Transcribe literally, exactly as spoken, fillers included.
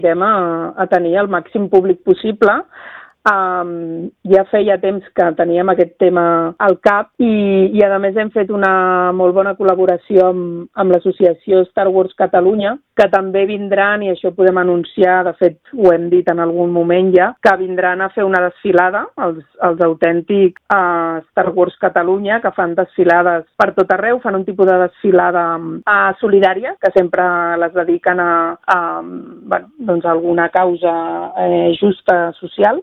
Vam a, a tenir el màxim públic possible. Um, ja feia temps que teníem aquest tema al cap i, i a més hem fet una molt bona col·laboració amb, amb l'associació Star Wars Catalunya, que també vindran, i això podem anunciar, de fet ho hem dit en algun moment ja, que vindran a fer una desfilada, els, els autèntics uh, Star Wars Catalunya, que fan desfilades per tot arreu, fan un tipus de desfilada uh, solidària, que sempre les dediquen a, a, bueno, doncs a alguna causa eh, justa social.